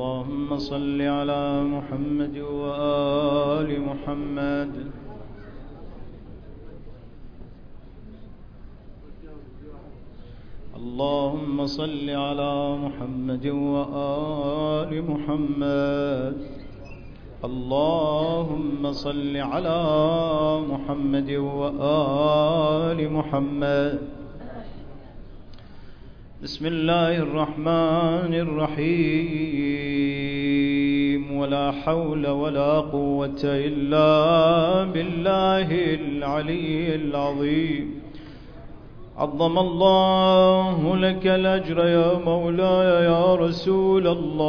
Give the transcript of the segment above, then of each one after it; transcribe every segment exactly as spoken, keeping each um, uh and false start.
اللهم صل على محمد وآل محمد. اللهم صل على محمد وآل محمد. اللهم صل على محمد وآل محمد. بسم الله الرحمن الرحيم. ولا حول ولا قوة إلا بالله العلي العظيم. عظم الله لك الأجر يا مولاي يا رسول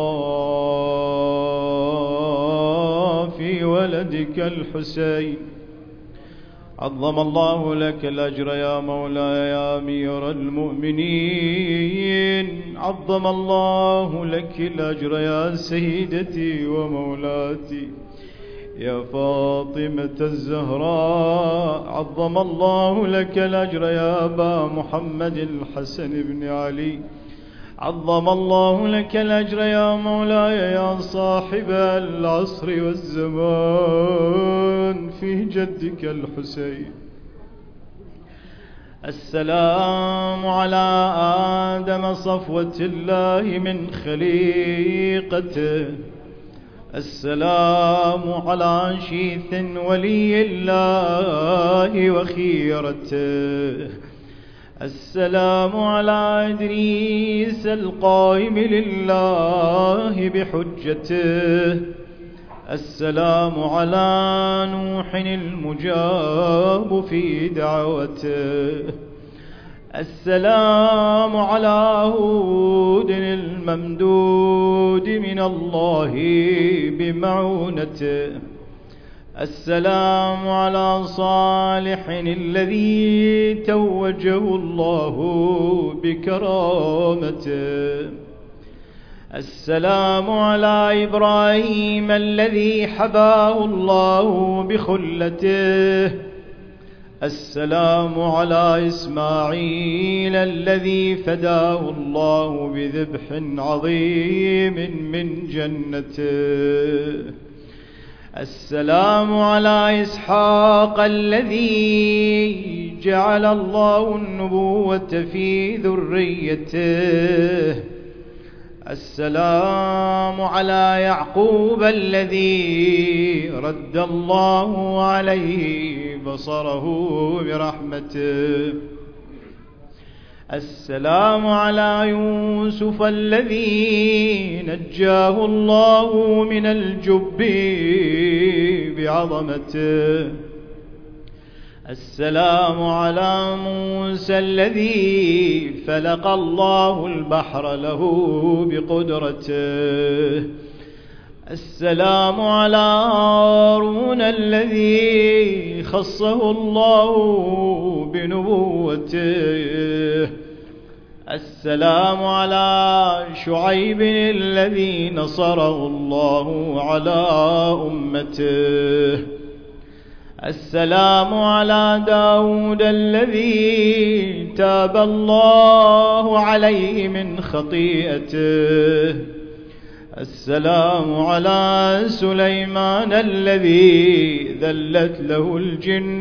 الله في ولدك الحسين. عظم الله لك الأجر يا مولاي يا أمير المؤمنين. عظم الله لك الأجر يا سيدتي ومولاتي يا فاطمة الزهراء. عظم الله لك الأجر يا أبا محمد الحسن بن علي. عظم الله لك الأجر يا مولاي يا صاحب العصر والزمان في جدك الحسين. السلام على آدم صفوة الله من خليقته. السلام على شيث ولي الله وخيرته. السلام على إدريس القائم لله بحجته. السلام على نوح المجاب في دعوته. السلام على هود الممدود من الله بمعونته. السلام على صالح الذي توجه الله بكرامته. السلام على إبراهيم الذي حباه الله بخلته. السلام على إسماعيل الذي فداه الله بذبح عظيم من جنته. السلام على إسحاق الذي جعل الله النبوة في ذريته. السلام على يعقوب الذي رد الله عليه بصره برحمته. السلام على يوسف الذي نجاه الله من الجب بعظمته. السلام على موسى الذي فلق الله البحر له بقدرته. السلام على هارون الذي خصه الله بنبوته. السلام على شعيب الذي نصره الله على أمته. السلام على داود الذي تاب الله عليه من خطيئته. السلام على سليمان الذي ذلت له الجن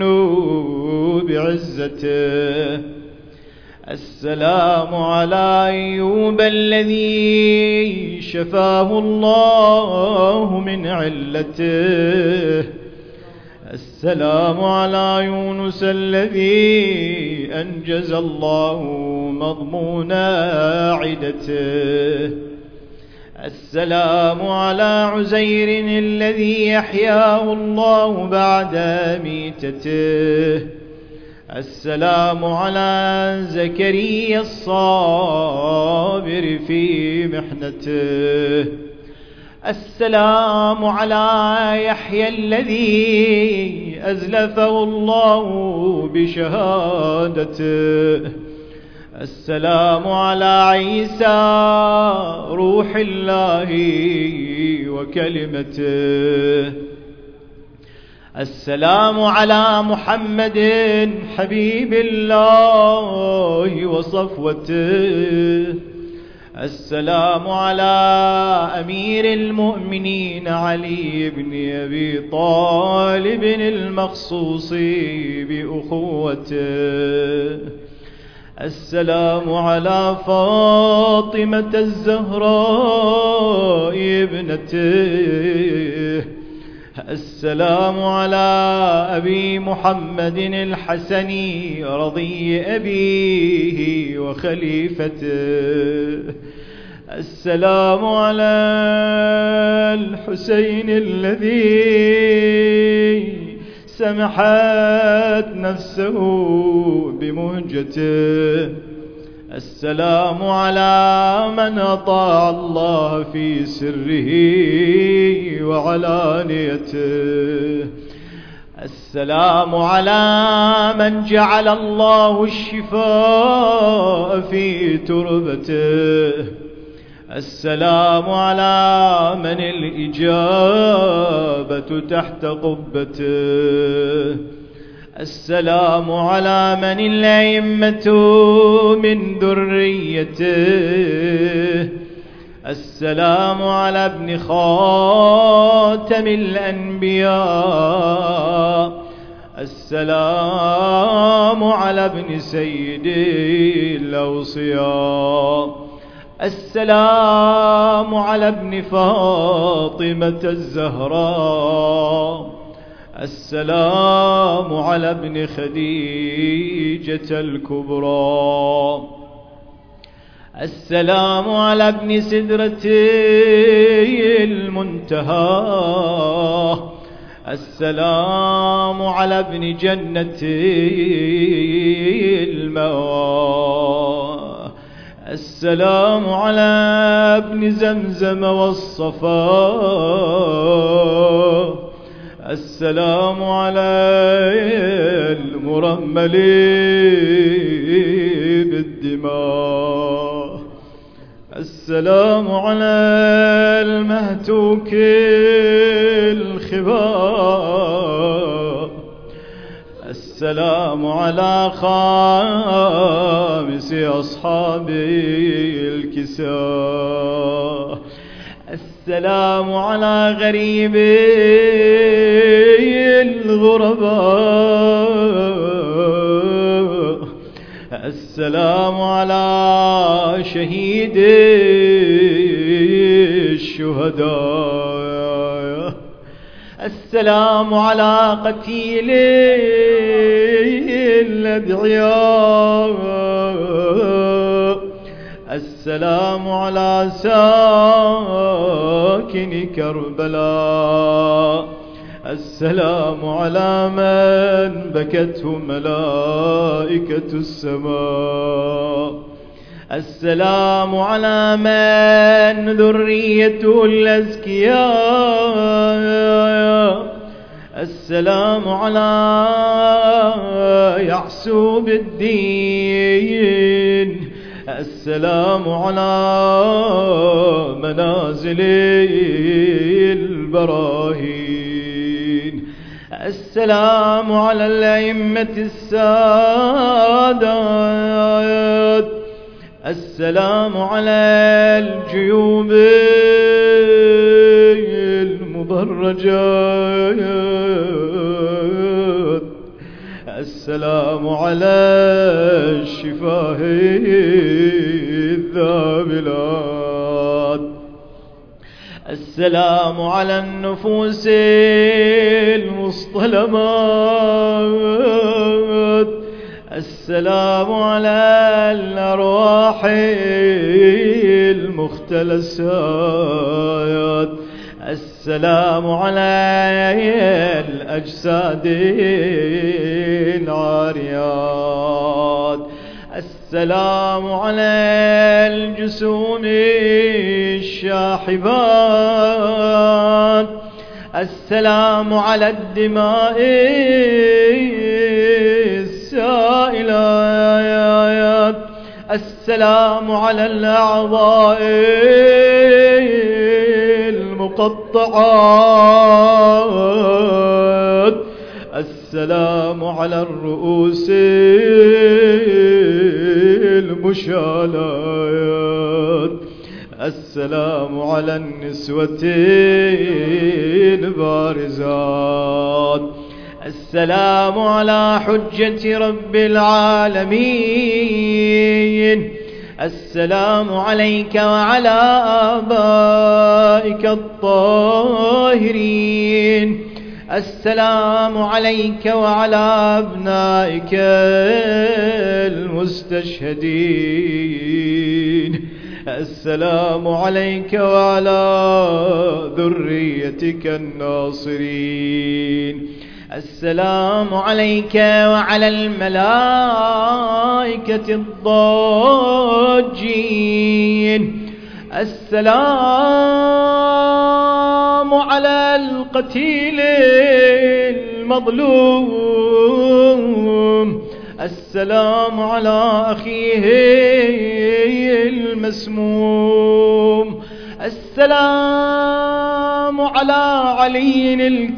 بعزته. السلام على أيوب الذي شفاه الله من علته. السلام على يونس الذي أنجز الله مضمون عدته. السلام على عزير الذي يحياه الله بعد ميتته. السلام على زكريا الصابر في محنته. السلام على يحيى الذي أزلفه الله بشهادته. السلام على عيسى روح الله وكلمته. السلام على محمد حبيب الله وصفوته. السلام على أمير المؤمنين علي بن أبي طالب المخصوص بأخوته. السلام على فاطمة الزهراء ابنته. السلام على أبي محمد الحسني رضي أبيه وخليفته. السلام على الحسين الذي سمحت نفسه بمهجته. السلام على من أطاع الله في سره وعلانيته. السلام على من جعل الله الشفاء في تربته. السلام على من الإجابة تحت قبته. السلام على من الأئمة من ذريته. السلام على ابن خاتم الأنبياء. السلام على ابن سيد الأوصياء. السلام على ابن فاطمة الزهراء. السلام على ابن خديجة الكبرى. السلام على ابن سدرة المنتهى. السلام على ابن جنة المأوى. السلام على ابن زمزم والصفا. السلام على المرمل بالدماء. السلام على المهتوك الخباء. السلام على خامس أصحاب الكساء. السلام على غريب الغرباء. السلام على شهيد الشهداء. السلام على قتيل الأدعياء. السلام على ساكن كربلاء. السلام على من بكته ملائكة السماء. السلام على من ذريته الأزكياء. السلام على يعسوب الدين. السلام على منازل البراهين. السلام على الأئمة السادات. السلام على الجيوب المبرجات. السلام على الشفاه الذابلات. السلام على النفوس المصطلمات. السلام على الأرواح المختلسات. السلام على الأجساد العاريات. السلام على الجسوم الشاحبات. السلام على الدماء السائلات. السلام على الأعضاء المقطعات. السلام على الرؤوس المشالات. السلام على النسوة البارزات. السلام على حجة رب العالمين. السلام عليك وعلى آبائك الطاهرين. السلام عليك وعلى أبنائك المستشهدين. السلام عليك وعلى ذريتك الناصرين. السلام عليك وعلى الملائكة الضاجين. السلام على القتيل المظلوم. السلام على أخيه المسموم. السلام على علي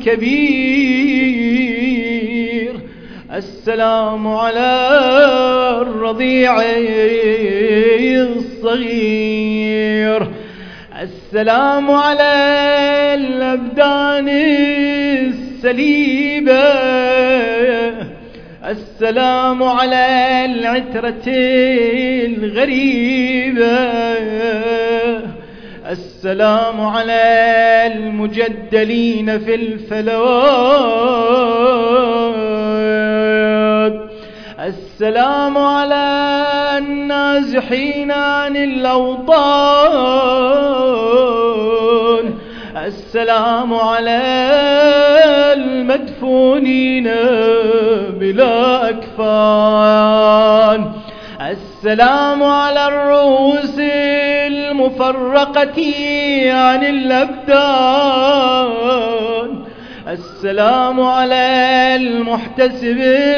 الكبير. السلام على الرضيع الصغير. السلام على الأبدان السليبة. السلام على العترة الغريبة. السلام على المجدلين في الفلوات. السلام على النازحين عن الأوطان. السلام على المدفونين بلا أكفان. السلام على الرؤوس المفرقة عن الأبدان. السلام على المحتسب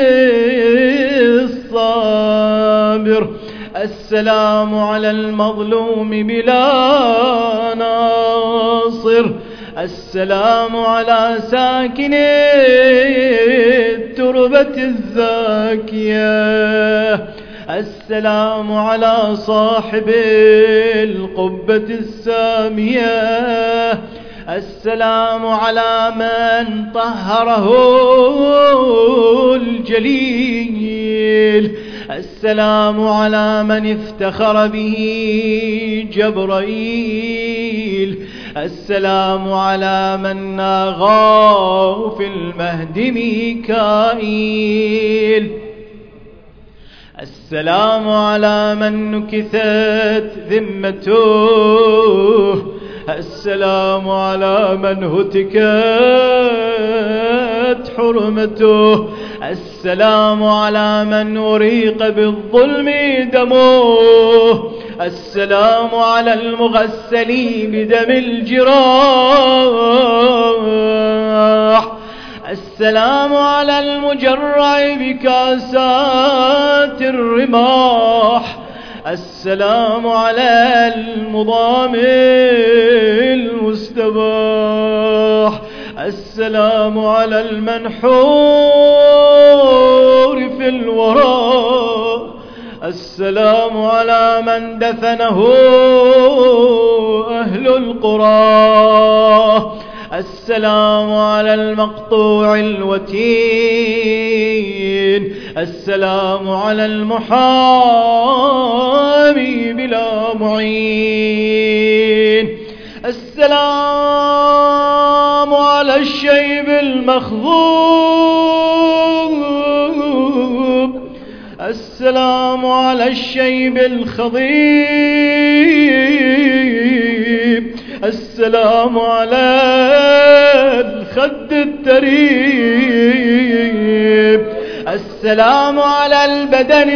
الصابر. السلام على المظلوم بلا ناصر. السلام على ساكن التربة الزاكية. السلام على صاحب القبة السامية. السلام على من طهره الجليل. السلام على من افتخر به جبرائيل. السلام على من ناغاه في المهد ميكائيل. السلام على من نكثت ذمته. السلام على من هتكت حرمته. السلام على من أريق بالظلم دمه. السلام على المغسل بدم الجراح. السلام على المجرع بكاسات الرماح. السلام على المضام المستباح. السلام على المنحور في الوراء. السلام على من دفنه أهل القرى. السلام على المقطوع الوتين. السلام على المحامي بلا معين. السلام على الشيب المخضوب. السلام على الشيب الخضيب. السلام على الخد التريب. السلام على البدن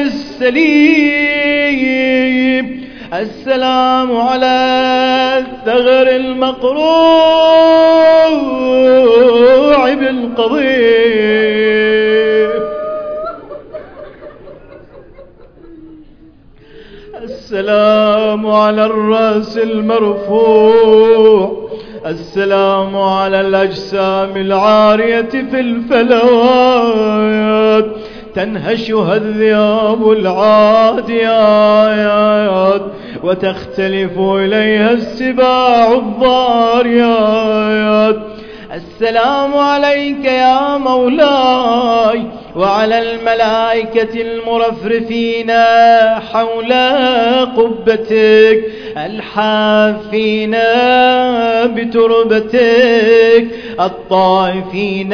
السليم. السلام على الثغر المقروع بالقضيب. السلام على الرأس المرفوع. السلام على الأجسام العارية في الفلوات. تنهشها الذئاب العاديات وتختلف إليها السباع الضاريات. السلام عليك يا مولاي وعلى الملائكة المرفرفين حول قبتك الحافين بتربتك الطائفين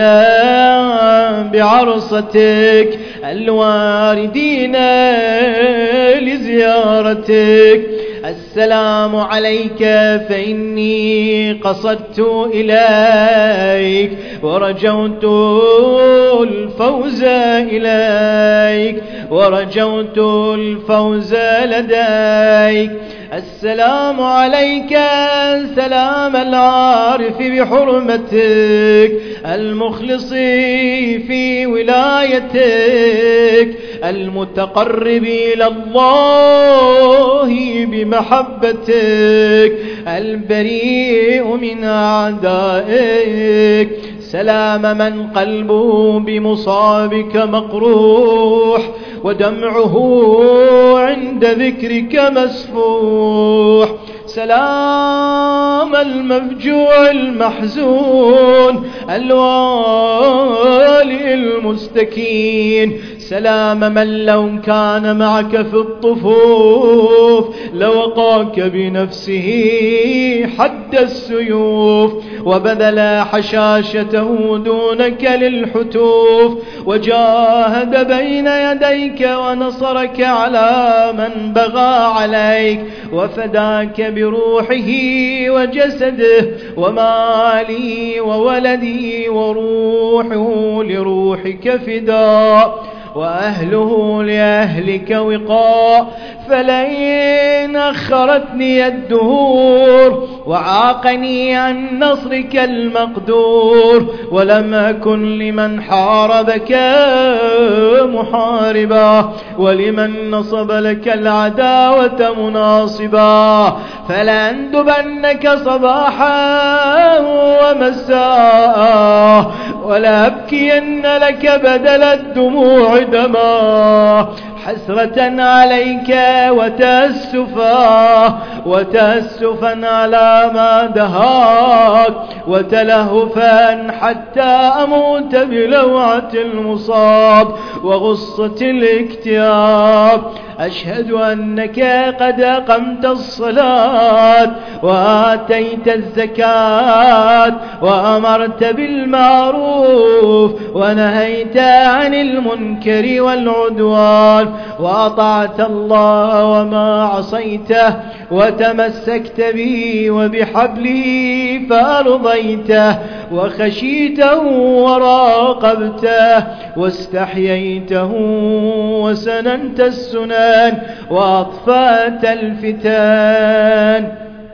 بعرصتك الواردين لزيارتك. السلام عليك فإني قصدت إليك ورجوت الفوز إليك ورجوت الفوز لديك. السلام عليك سلام العارف بحرمتك المخلص في ولايتك المتقرب إلى الله بمحبتك البريء من أعدائك. سلام من قلبه بمصابك مقروح ودمعه عند ذكرك مسفوح. سلام المفجوع المحزون الوالي المستكين. سلام من لو كان معك في الطفوف لوقاك بنفسه حد السيوف وبذل حشاشته دونك للحتوف وجاهد بين يديك ونصرك على من بغى عليك وفداك بروحه وجسده ومالي وولدي وروحه لروحك فداء وأهله لأهلك وقاء. فلئن أخرتني الدهور وعاقني عن نصرك المقدور ولم أكن لمن حاربك محاربا ولمن نصب لك العداوة مناصبا فلأندبنك صباحا ومساء ولأبكين لك بدل الدموع دما حسرة عليك وتأسفا وتأسفا على ما دهاك وتلهفا حتى أموت بلوعة المصاب وغصة الاكتئاب. أشهد أنك قد أقمت الصلاة وآتيت الزكاة وأمرت بالمعروف ونهيت عن المنكر والعدوان وأطعت الله وما عصيته وتمسكت به وبحبله فأرضيته وخشيته وراقبته واستحييته وسننت السنن وأطفأت الفتان.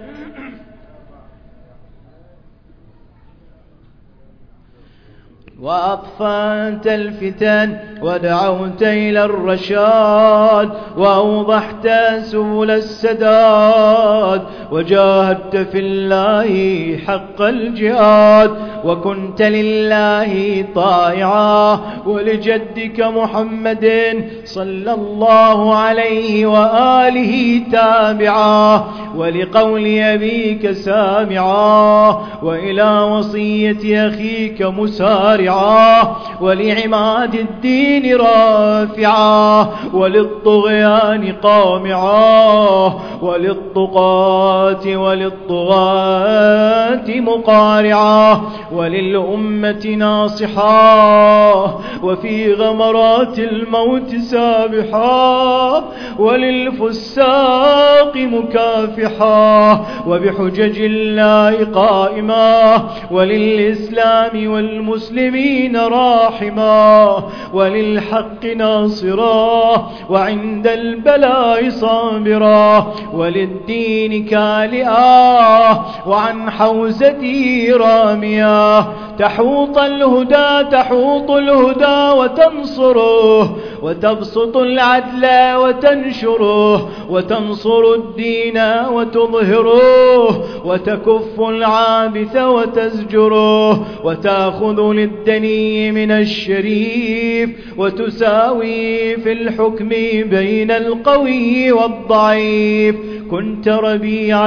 وأطفأت الفتن ودعوت إلى الرشاد وأوضحت سبل السداد وجاهدت في الله حق الجهاد وكنت لله طائعا ولجدك محمد صلى الله عليه وآله تابعا ولقول أبيك سامعا وإلى وصية أخيك مسارعا ولعماد الدين رافعا وللطغيان قامعا وللطغاة وللطغاة مقارعا وللأمة ناصحا وفي غمرات الموت سابحا وللفساق مكافحا وبحجج الله قائما وللإسلام والمسلمين راحما وللحق ناصرا وعند البلاء صابرا وللدين كالئا وعن حوزته راميا تحوط الهدى تحوط الهدى وتنصره وتبسط العدل وتنشره وتنصر الدين وتظهره وتكف العابث وتزجره وتأخذ للدني من الشريف وتساوي في الحكم بين القوي والضعيف. كنت ربيع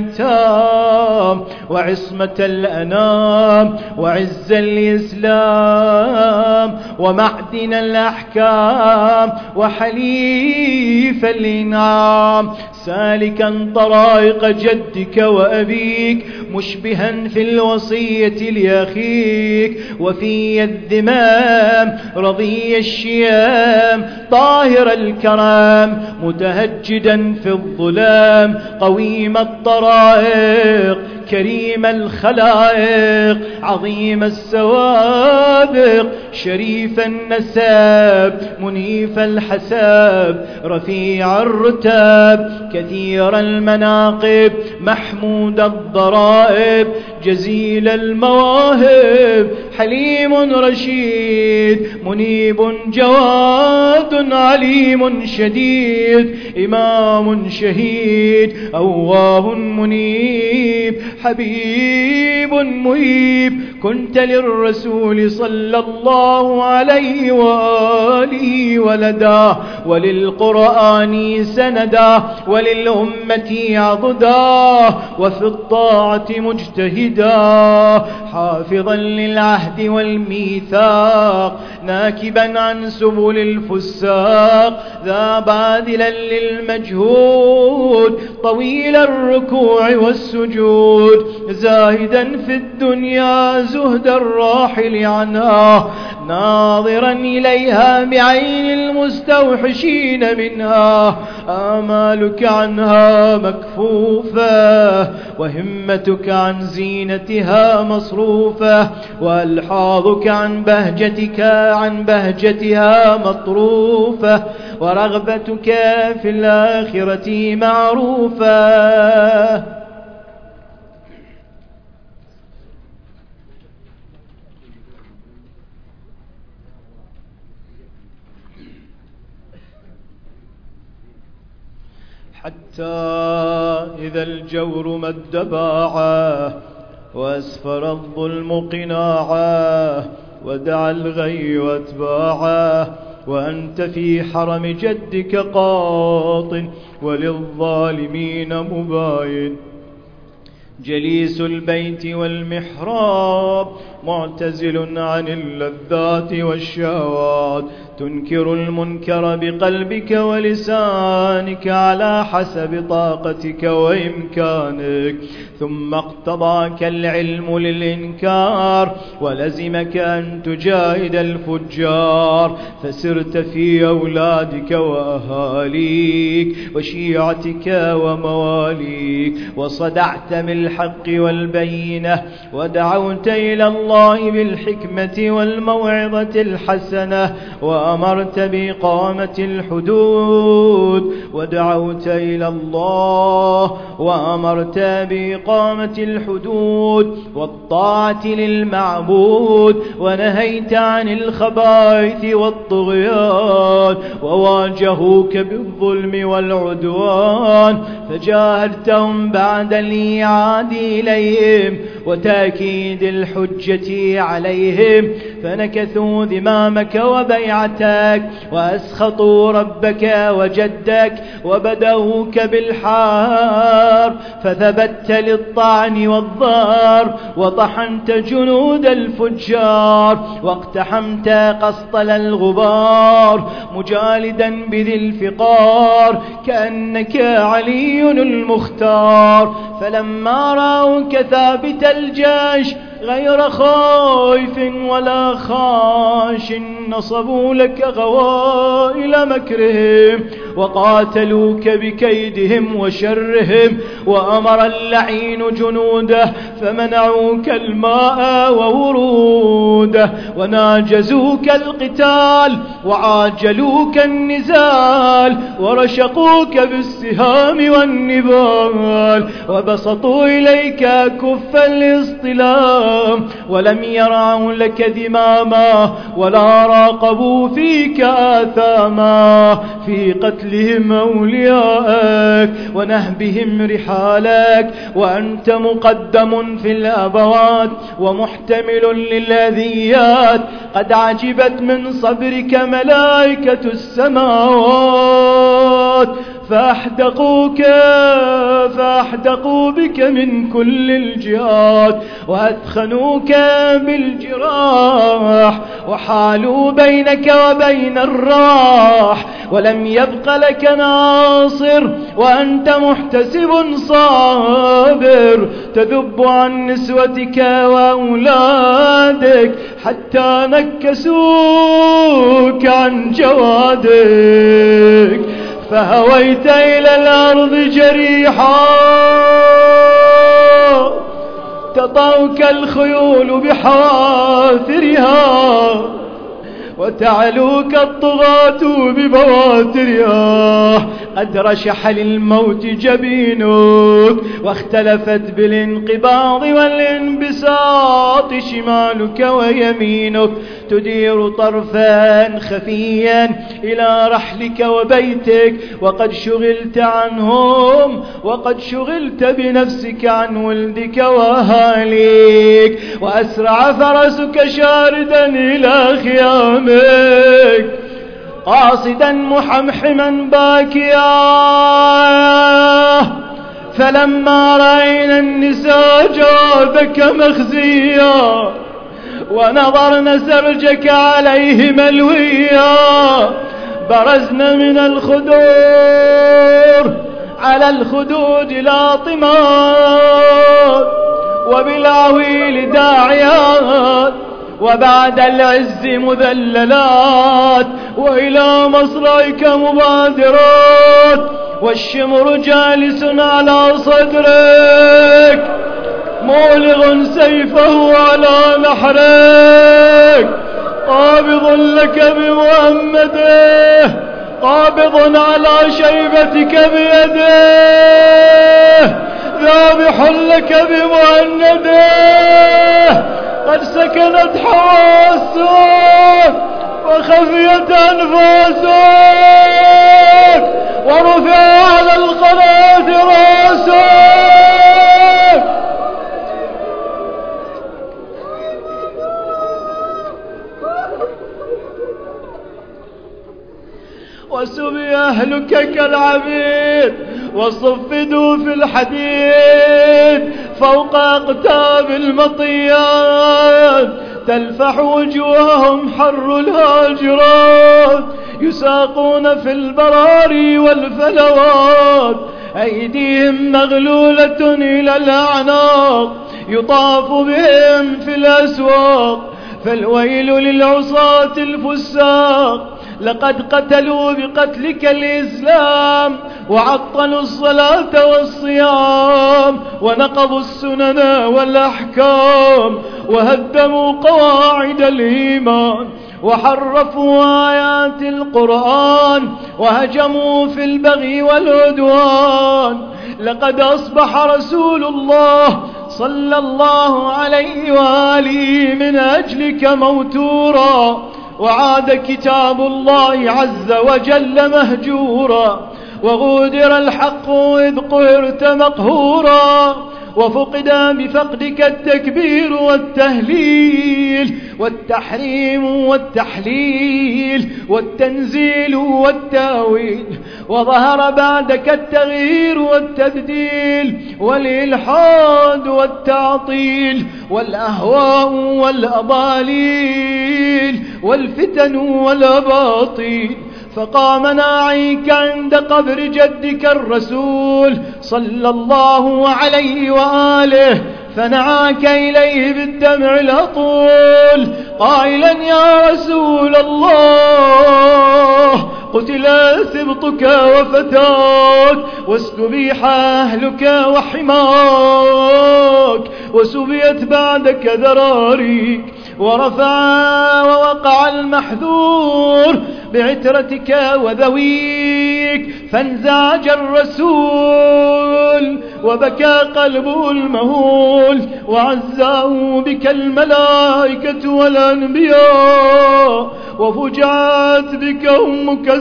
الأيتام وعصمة الأنام وعز الإسلام ومعدن الأحكام وحليف الإنعام، سالكا طرائق جدك وأبيك، مشبها في الوصية لأخيك، وفي الذمام رضي الشيام، طاهر الكرام، متهجدا في الظلام، قويم الطرائق، كريم الخلائق، عظيم السوابق، شريف النساب، منيف الحساب، رفيع الرتاب، كثير المناقب، محمود الضرائب، جزيل المواهب، حليم رشيد، منيب جواد، عليم شديد، إمام شهيد، أواب منيب، حبيب مهيب، كنت للرسول صلى الله عليه وآله ولدا، وللقرآن سندا، وللأمة عضدا، وفي الطاعة مجتهدا، حافظا للعهد والميثاق، ناكبا عن سبل الفساق، ذا باذلا للمجهود، طويل الركوع والسجود، زاهدا في الدنيا زهد الراحل عنها، ناظرا إليها بعين المستوحشين منها، آمالك عنها مكفوفة، وهمتك عن زينتها مصروفة، وألحاظك عن بهجتك عن بهجتها مطروفة، ورغبتك في الآخرة معروفة. حتى إذا الجور مد باعه، وأسفر الظلم قناعه، ودعا الغي أتباعه، وأنت في حرم جدك قاط، وللظالمين مباين، جليس البيت والمحراب، معتزل عن اللذات والشهوات، تنكر المنكر بقلبك ولسانك على حسب طاقتك وإمكانك، ثم اقتضاك العلم للإنكار، ولزمك أن تجاهد الفجار، فسرت في أولادك وأهاليك وشيعتك ومواليك، وصدعت بالحق والبينة، ودعوت إلى الله بالحكمة والموعظة الحسنة، وأمرت بإقامة الحدود، ودعوت إلى الله وأمرت بإقامة الحدود والطاعة للمعبود، ونهيت عن الخبائث والطغيان، وواجهوك بالظلم والعدوان، فجاهدتهم بعد الإيعاد إليهم وتأكيد الحجة عليهم، فنكثوا ذمامك وبيعتك، وأسخطوا ربك وجدك، وبدأوك بالحار، فثبت للطعن والضار، وطحنت جنود الفجار، واقتحمت قسطل الغبار، مجالدا بذي الفقار، كأنك علي المختار، فلما رأوك ثابت الجيش غير خائف ولا خاش، نصبوا لك غوائل مكرهم، وقاتلوك بكيدهم وشرهم، وأمر اللعين جنوده فمنعوك الماء ووروده، وناجزوك القتال وعاجلوك النزال، ورشقوك بالسهام والنبال، وبسطوا إليك كف الاصطلام، ولم يرعوا لك ذماما، ولا راقبوا فيك آثاما، في قتلهم أولياءك ونهبهم رحالك، وأنت مقدم في الأبوات ومحتمل للأذيات، قد عجبت من صبرك ملائكة السماوات، فاحدقوك فاحدقوا بك من كل الجهات، وأثخنوك بالجراح، وحالوا بينك وبين الراح، ولم يبق لك ناصر، وأنت محتسب صابر تذب عن نسوتك وأولادك حتى نكسوك عن جوادك، فهويت إلى الأرض جريحا تطأك الخيول بحوافرها، وتعلوك الطغاة ببواترها. قد رشح للموت جبينك، واختلفت بالانقباض والانبساط شمالك ويمينك، تدير طرفا خفيا إلى رحلك وبيتك، وقد شغلت عنهم، وقد شغلت بنفسك عن ولدك وأهاليك. وأسرع فرسك شاردا إلى خيامك قاصدا محمحما باكيا، فلما رأينا النساء جادك مخزيا، ونظرن سرجك عليه ملويا، برزنا من الخدور على الخدود لاطمات، وبالعويل داعيات، وبعد العز مذللات، وإلى مصرعك مبادرات، والشمر جالس على صدرك مولغ سيفه على نحرك، قابض لك بمؤمده، قابض على شيبتك بيده، ذابح لك بمؤنده. قد سكنت حواسك وخفيت أنفاسك، ورفع على القناة راسك، وسبي أهلك كالعبيد، وصفدوا في الحديد فوق أقتاب المطيات، تلفح وجوههم حر الهاجرات، يساقون في البراري والفلوات، أيديهم مغلولة إلى الأعناق، يطاف بهم في الأسواق. فالويل للعصاة الفساق، لقد قتلوا بقتلك الإسلام، وعطلوا الصلاة والصيام، ونقضوا السنن والأحكام، وهدموا قواعد الإيمان، وحرفوا آيات القرآن، وهجموا في البغي والعدوان. لقد أصبح رسول الله صلى الله عليه وآله من أجلك موتورا، وعاد كتاب الله عز وجل مهجورا، وغودر الحق إذ قهرت مقهورا، وفقد بفقدك التكبير والتهليل، والتحريم والتحليل، والتنزيل والتاويل، وظهر بعدك التغيير والتبديل، والإلحاد والتعطيل، والأهواء والأضاليل، والفتن والأباطيل. فقام ناعيك عند قبر جدك الرسول صلى الله عليه وآله، فنعاك إليه بالدمع الأطول قائلا: يا رسول الله، قتل سبطك وفتاك، واستبيح أهلك وحماك، وسبيت بعدك ذراريك، ورفع ووقع المحذور بعترتك وذويك، فانزعج الرسول وبكى قلبه المهول، وعزاه بك الملائكة والأنبياء، وفجعت بك أمك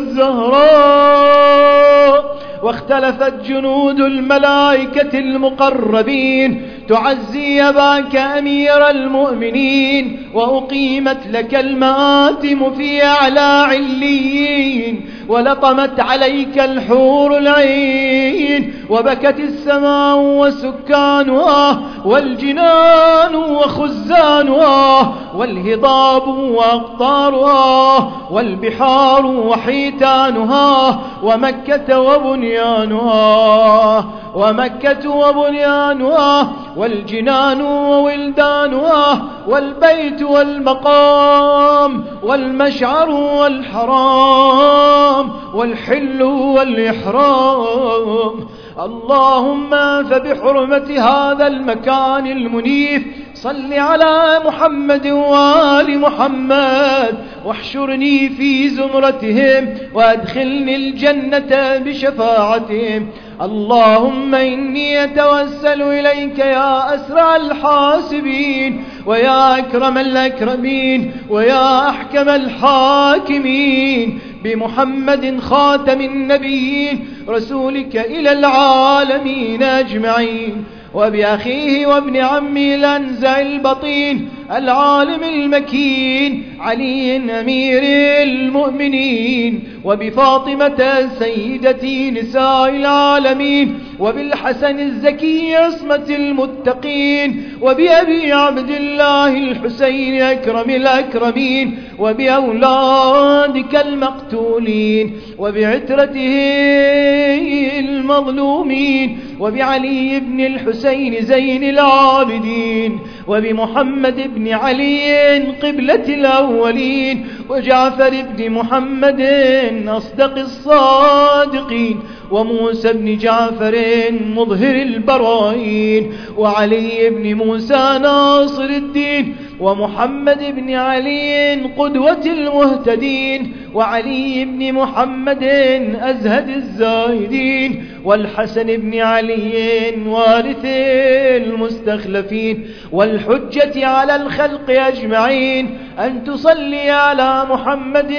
الزهراء. واختلفت جنود الملائكة المقربين تعزي أباك أمير المؤمنين، وأقيمت لك المآتم في أعلى عليين، ولطمت عليك الحور العين، وبكت السماء وسكانها، والجنان وخزانها، والهضاب وأقطارها، والبحار وحيتانها، ومكة وبنيانها ومكة وبنيانها، والجنان وولدانها، والبيت والمقام، والمشعر والحرام، والحل والإحرام. اللهم فبحرمة هذا المكان المنيف صل على محمد وآل محمد، واحشرني في زمرتهم، وادخلني الجنة بشفاعتهم. اللهم إني أتوسل إليك يا أسرع الحاسبين، ويا أكرم الأكرمين، ويا أحكم الحاكمين، بمحمد خاتم النبيين رسولك إلى العالمين أجمعين، وبأخيه وابن عمي الأنزع البطين العالم المكين علي أمير المؤمنين، وبفاطمة سيدتي نساء العالمين، وبالحسن الزكي عصمة المتقين، وبأبي عبد الله الحسين أكرم الأكرمين، وبأولادك المقتولين، وبعترته المظلومين، وبعلي بن الحسين زين العابدين، وبمحمد بن علي قبلة الأولين، وجعفر بن محمد أصدق الصادقين، وموسى بن جعفر مظهر البراهين، وعلي بن موسى ناصر الدين، ومحمد بن علي قدوة المهتدين، وعلي بن محمد أزهد الزاهدين، والحسن بن علي وارث المستخلفين، والحجة على الخلق أجمعين، أن تصلي على محمد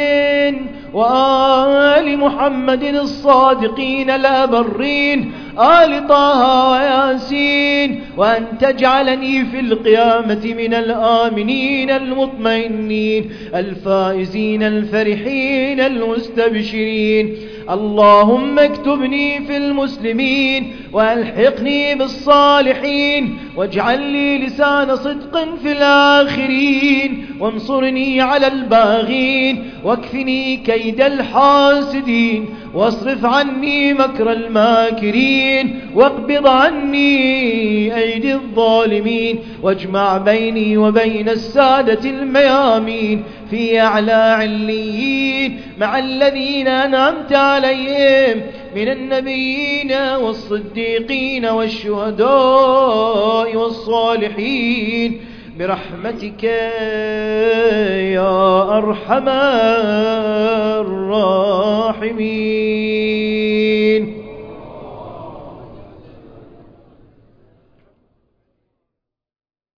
وآل محمد الصادقين الأبرين، آل طه وياسين، وأن تجعلني في القيامة من الآمنين المطمئنين الفائزين الفرحين المستبشرين. اللهم اكتبني في المسلمين، وألحقني بالصالحين، واجعل لي لسان صدق في الآخرين، وانصرني على الباغين، واكفني كيد الحاسدين، واصرف عني مكر الماكرين، واقبض عني أيدي الظالمين، واجمع بيني وبين السادة الميامين في أعلى عليين مع الذين أنعمت عليهم من النبيين والصديقين والشهداء والصالحين، برحمتك يا أرحم الراحمين.